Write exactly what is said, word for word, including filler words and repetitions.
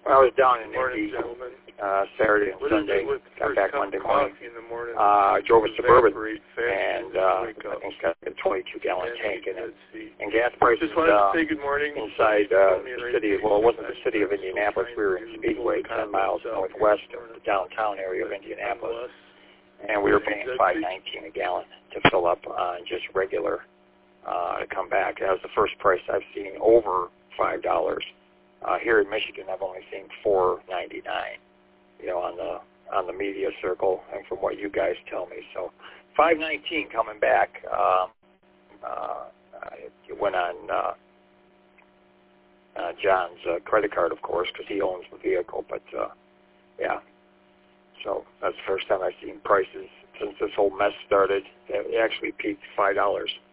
Well, I was down in Morning, Indy gentlemen. uh, Saturday and What is Sunday. it with the Got first back cup Monday of morning. coffee in the morning? Uh, I drove a Suburban Evaporate fast and when uh, you wake I up. think got a twenty-two gallon And tank in it. let's see. And gas prices Just wanted uh, to say good morning. inside uh, the city. Well, it wasn't the city of So Indianapolis. We were in kind Speedway, to ten miles myself northwest here of this the downtown area of Indianapolis, nonetheless. and we were paying That's five it. nineteen a gallon to fill up on just regular uh, to come back. That was the first price I've seen over five dollars. Uh, here in Michigan, I've only seen four ninety-nine. You know, on the on the media circle, and from what you guys tell me, so five nineteen coming back. Um, uh, it went on uh, uh, John's uh, credit card, of course, because he owns the vehicle. But uh, yeah, so that's the first time I've seen prices since this whole mess started. It actually peaked five dollars.